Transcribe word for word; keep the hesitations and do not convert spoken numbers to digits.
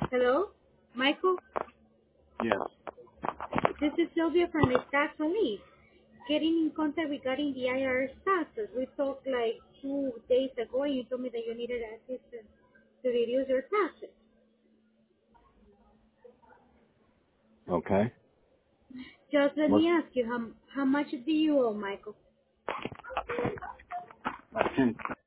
Hello, Michael. Yes. This is Sylvia from the Tax Relief. Getting in contact regarding the I R S taxes. We talked like two days ago, and you told me that you needed assistance to reduce your taxes. Okay. Just let What's me ask you, how how much do you owe, Michael? about ten